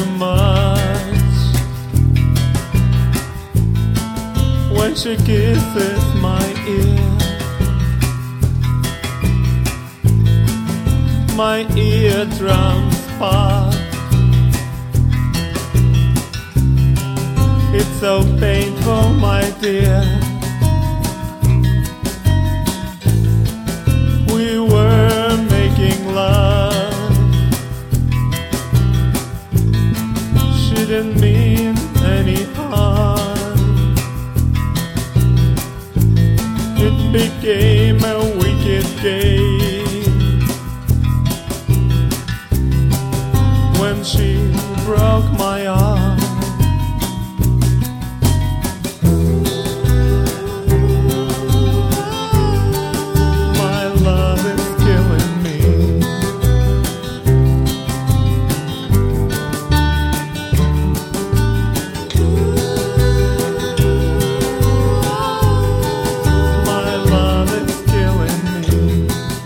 much when she kisses my ear. My eardrums part. It's so painful, my dear. We were making love. She didn't mean any harm. It became a wicked game when she broke my arm. My love is killing me. My love is killing me.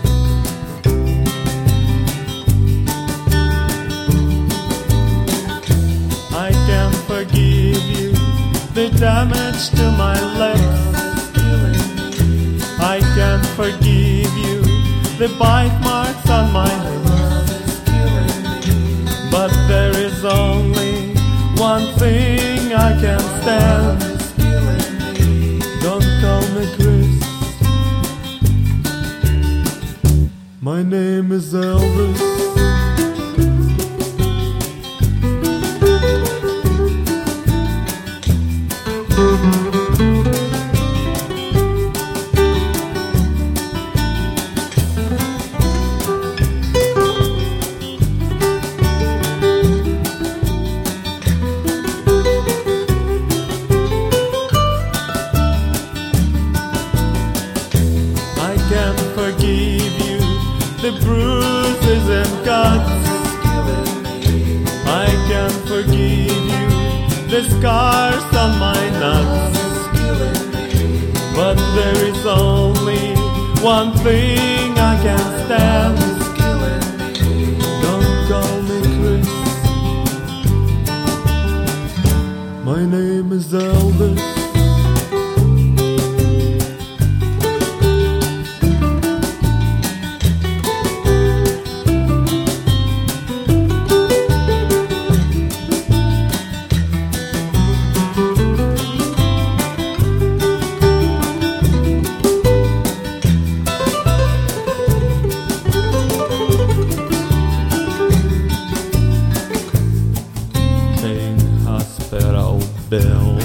I can't forgive you the damage to my legs. I can't forgive you the bite marks on my lips. But there is only one thing I can stand. Don't call me Chris. My name is Elvis. I can't forgive you the bruises and cuts. I can't forgive you the scars on my nuts. But there is only one thing I can stand. Don't call me Chris. My name is Elvis. Hospital bill.